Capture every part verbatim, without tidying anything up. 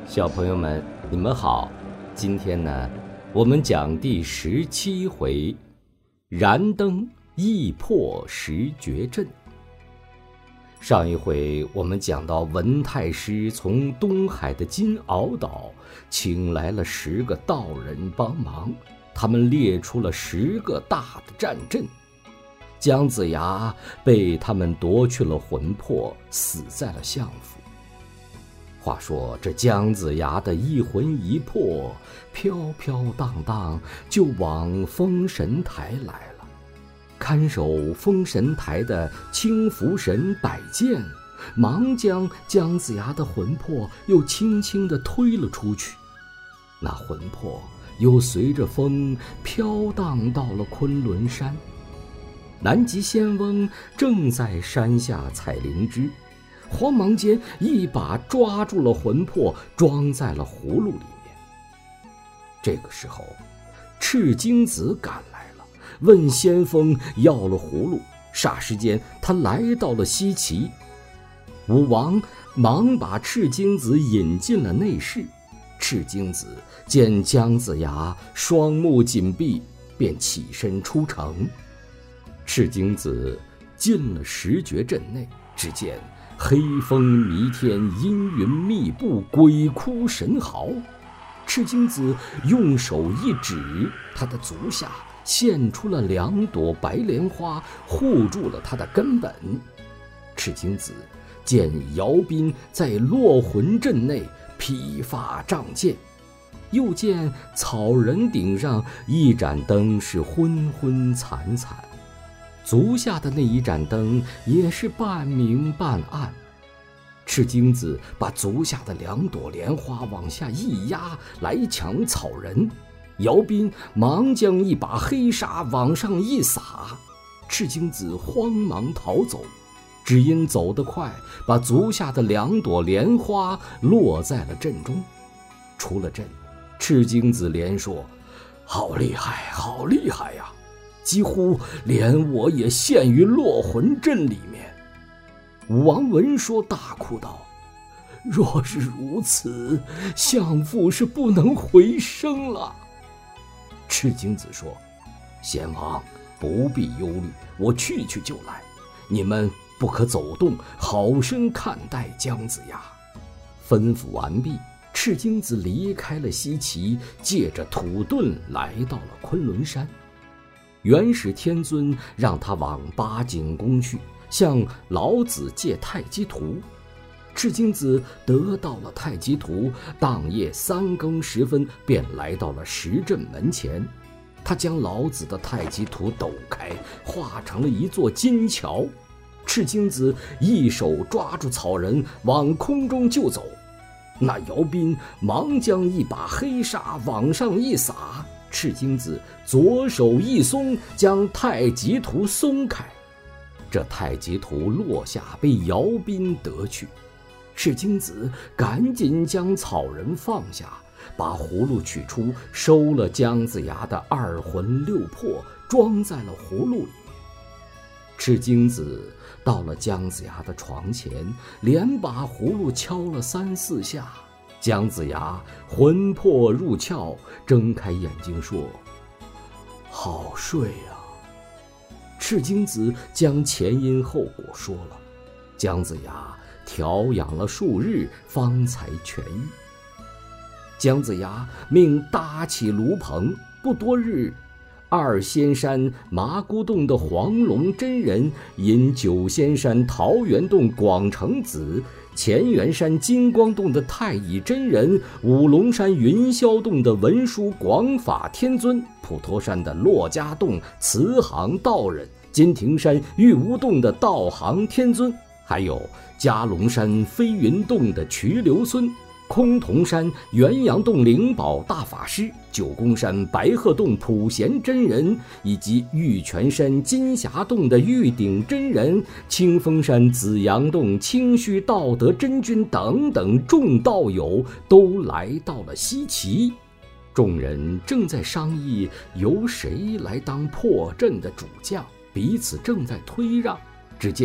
小朋友们，你们好。今天呢，我们讲第十七回，燃灯熠破十绝阵。上一回我们讲到文太师从东海的金鳌岛请来了十个道人帮忙，他们列出了十个大的战阵。姜子牙被他们夺去了魂魄，死在了相府。话说这姜子牙的一魂一魄飘飘荡荡就往封神台来了。看守封神台的青福神摆剑忙将姜子牙的魂魄又轻轻地推了出去，那魂魄又随着风飘荡到了昆仑山。南极仙翁正在山下采灵芝，慌忙间一把抓住了魂魄，装在了葫芦里面。这个时候赤精子赶来了，问先锋要了葫芦。霎时间他来到了西岐，武王忙把赤精子引进了内室。赤精子见姜子牙双目紧闭，便起身出城。赤精子进了十绝阵内，只见黑风弥天，阴云密布，鬼哭神嚎。赤精子用手一指，他的足下现出了两朵白莲花，护住了他的根本。赤精子见姚斌在落魂阵内披发仗剑，又见草人顶上一盏灯是昏昏惨惨，足下的那一盏灯也是半明半暗。赤精子把足下的两朵莲花往下一压，来抢草人。姚斌忙将一把黑纱往上一撒，赤精子慌忙逃走，只因走得快，把足下的两朵莲花落在了阵中。出了阵，赤精子连说：好厉害，好厉害呀！几乎连我也陷于落魂阵里面。武王闻说，大哭道：若是如此，相父是不能回生了。赤精子说：先王不必忧虑，我去去就来，你们不可走动，好生看待姜子牙。吩咐完毕，赤精子离开了西岐，借着土遁来到了昆仑山。元始天尊让他往八景宫去，向老子借太极图。赤精子得到了太极图，当夜三更时分便来到了石阵门前。他将老子的太极图抖开，画成了一座金桥。赤精子一手抓住草人，往空中就走。那姚斌忙将一把黑纱往上一撒，赤精子左手一松，将太极图松开。这太极图落下，被姚斌得去。赤精子赶紧将草人放下，把葫芦取出，收了姜子牙的二魂六魄，装在了葫芦里面。赤精子到了姜子牙的床前，连把葫芦敲了三四下。姜子牙魂魄入窍，睁开眼睛说：好睡啊。赤精子将前因后果说了，姜子牙调养了数日，方才痊愈。姜子牙命搭起炉棚，不多日，二仙山麻姑洞的黄龙真人，引九仙山桃源洞广成子，乾元山金光洞的太乙真人，五龙山云霄洞的文殊广法天尊，普陀山的珞珈洞慈航道人，金庭山玉无洞的道行天尊，还有嘉龙山飞云洞的瞿留孙，崆峒山元阳洞灵宝大法师，九宫山白鹤洞普贤真人，以及玉泉山金霞洞的玉鼎真人，清风山紫阳洞清虚道德真君等等众道友都来到了西岐。众人正在商议由谁来当破阵的主将，彼此正在推让。只见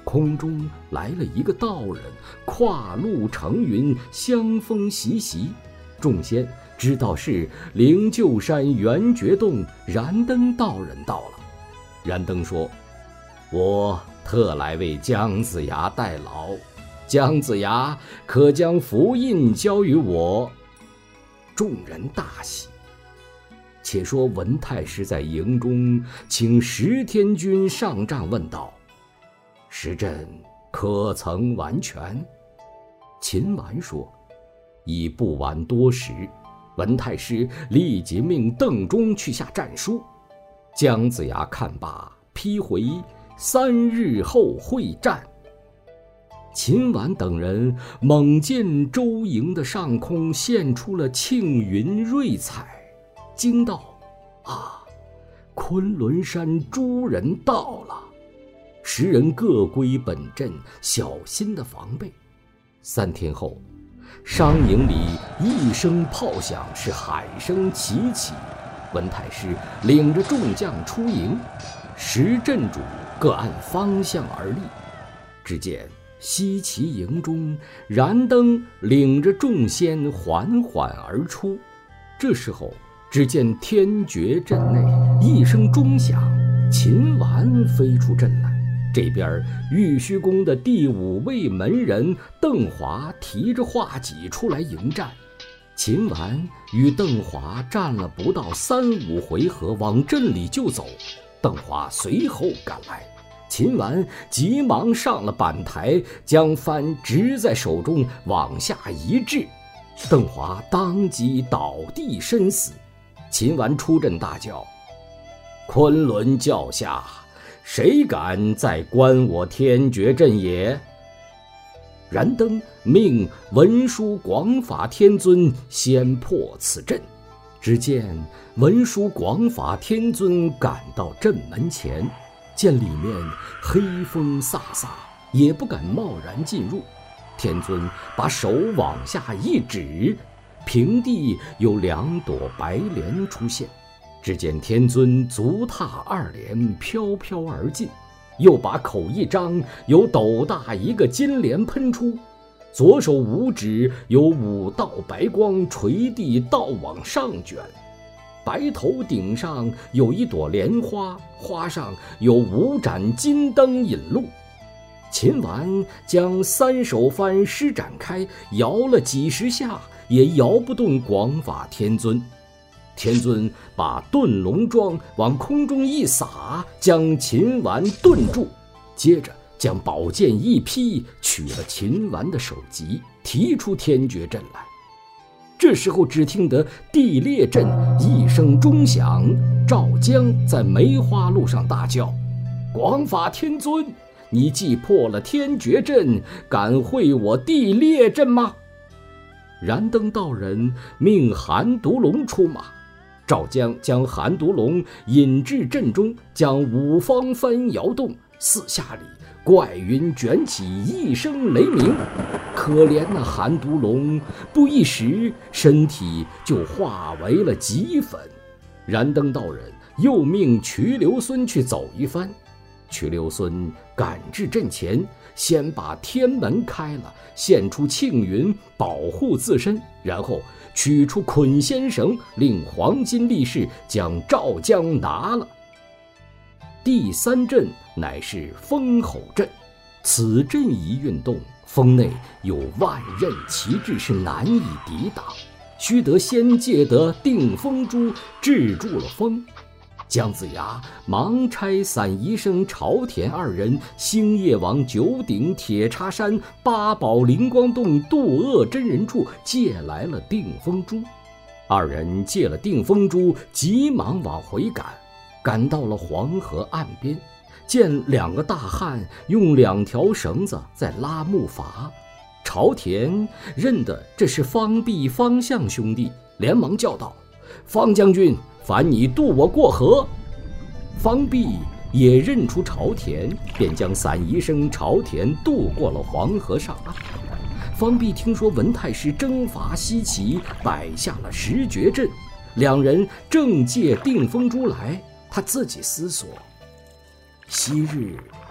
空中来了一个道人，跨路乘云，香风习习。众仙知道是灵鹫山圆觉洞燃灯道人到了。燃灯说：“我特来为姜子牙代劳，姜子牙可将符印交于我。”众人大喜。且说文太师在营中请石天君上帐问道：“时阵可曾完全？”秦完说：“已不晚多时。”文太师立即命邓忠去下战书。姜子牙看罢，批回三日后会战。秦完等人猛见周营的上空现出了庆云瑞彩，惊道：“啊，昆仑山诸人到了！”十人各归本阵，小心的防备。三天后，商营里一声炮响，是喊声齐起。文太师领着众将出营，十阵主各按方向而立。只见西岐营中，燃灯领着众仙缓缓而出。这时候，只见天绝阵内一声钟响，秦完飞出阵来。这边玉虚宫的第五位门人邓华提着画戟出来迎战。秦完与邓华战了不到三五回合，往阵里就走。邓华随后赶来，秦完急忙上了板台，将幡执在手中往下一掷，邓华当即倒地身死。秦完出阵大叫：“昆仑教下，谁敢再观我天绝阵也？”燃灯命文殊广法天尊先破此阵。只见文殊广法天尊赶到阵门前，见里面黑风飒飒，也不敢贸然进入。天尊把手往下一指，平地有两朵白莲出现。只见天尊足踏二莲飘飘而进，又把口一张，有斗大一个金莲喷出，左手五指有五道白光垂地倒往上卷，白头顶上有一朵莲花，花上有五盏金灯引路。秦完将三手幡施展开，摇了几十下，也摇不动广法天尊。天尊把遁龙桩往空中一撒，将秦完顿住，接着将宝剑一劈，取了秦完的首级，提出天绝阵来。这时候只听得地裂阵一声钟响，赵江在梅花路上大叫：“广法天尊，你既破了天绝阵，敢会我地裂阵吗？”燃灯道人命韩独龙出马，赵江将韩独龙引至阵中，将五方幡摇动，四下里怪云卷起，一声雷鸣。可怜那韩独龙，不一时身体就化为了齑粉。燃灯道人又命瞿留孙去走一番。瞿留孙赶至阵前，先把天门开了，现出庆云保护自身，然后取出捆仙绳，令黄金力士将赵江拿了。第三阵乃是封吼阵，此阵一运动，封内有万仞旗帜，是难以抵挡，须得先借得定风珠制住了风。姜子牙忙差散宜生、朝田二人星夜往九鼎铁叉山八宝灵光洞渡恶真人处借来了定风珠。二人借了定风珠，急忙往回赶。赶到了黄河岸边，见两个大汉用两条绳子在拉木筏。朝田认得这是方弼、方相兄弟，连忙叫道：“方将军，烦你渡我过河。”方弼也认出朝田，便将散宜生、朝田渡过了黄河上岸。方弼听说文太师征伐西岐，摆下了十绝阵，两人正借定风珠来，他自己思索：昔日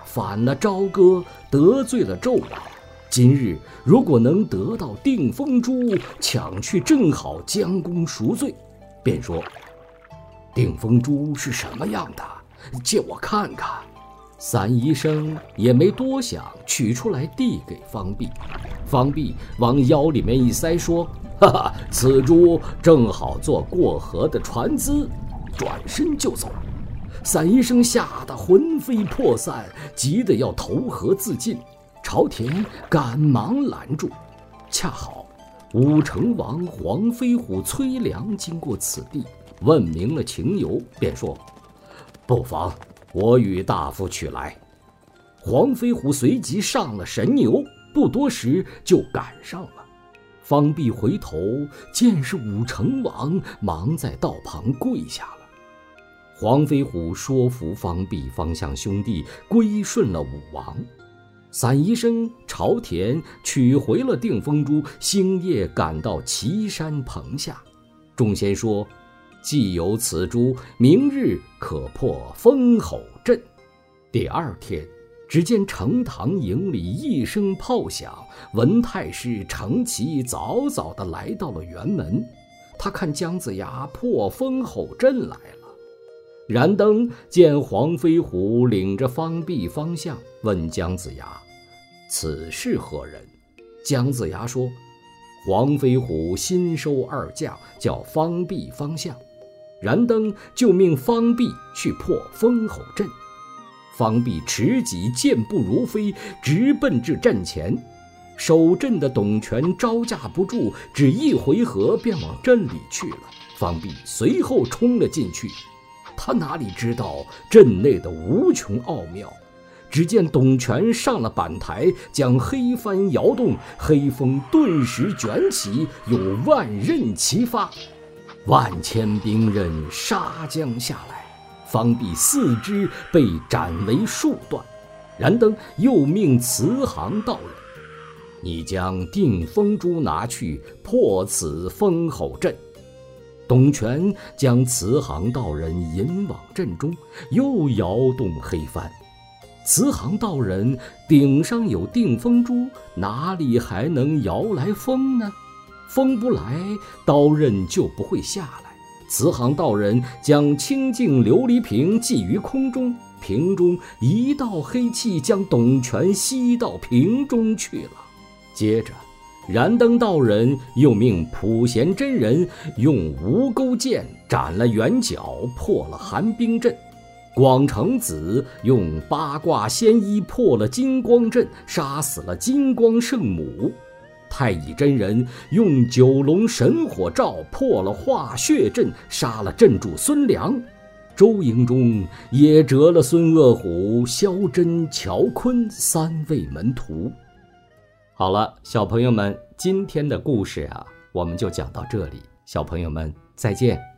反了朝歌，得罪了纣王。今日如果能得到定风珠，抢去正好将功赎罪。便说：定风珠是什么样的？借我看看。散宜生也没多想，取出来递给方弼。方弼往腰里面一塞，说：哈哈，此珠正好做过河的船资。转身就走。散宜生吓得魂飞魄散，急得要投河自尽。朝田赶忙拦住。恰好武成王黄飞虎崔良经过此地，问明了情由，便说：不妨我与大夫取来。黄飞虎随即上了神牛，不多时就赶上了。方弼回头见是武成王，忙在道旁跪下了。黄飞虎说服方弼、方向兄弟归顺了武王。散宜生、朝田取回了定风珠，星夜赶到岐山棚下。众仙说：既有此珠，明日可破封侯阵。第二天，只见城堂营里一声炮响，文太师程齐早早地来到了辕门。他看姜子牙破封侯阵来了。燃灯见黄飞虎领着方弼、方向，问姜子牙：此是何人？姜子牙说：黄飞虎新收二将，叫方弼、方向。燃灯就命方弼去破封侯阵。方弼持戟健步如飞，直奔至阵前。守阵的董权招架不住，只一回合便往阵里去了。方弼随后冲了进去。他哪里知道阵内的无穷奥妙，只见董权上了板台，将黑帆摇动，黑风顿时卷起，有万仞齐发，万千兵刃杀将下来。方弼四肢被斩为数段。燃灯又命慈航道人：你将定风珠拿去，破此封侯阵。董权将慈航道人引往阵中，又摇动黑帆。慈航道人顶上有定风珠，哪里还能摇来风呢？风不来，刀刃就不会下来。慈航道人将清净琉璃瓶系于空中，瓶中一道黑气将董权吸到瓶中去了。接着燃灯道人又命普贤真人用无钩剑斩了圆角，破了寒冰阵。广成子用八卦仙衣破了金光阵，杀死了金光圣母。太乙真人用九龙神火罩破了化血阵，杀了镇主孙良。周营中也折了孙恶虎、萧真、乔坤三位门徒。好了，小朋友们，今天的故事啊，我们就讲到这里。小朋友们，再见。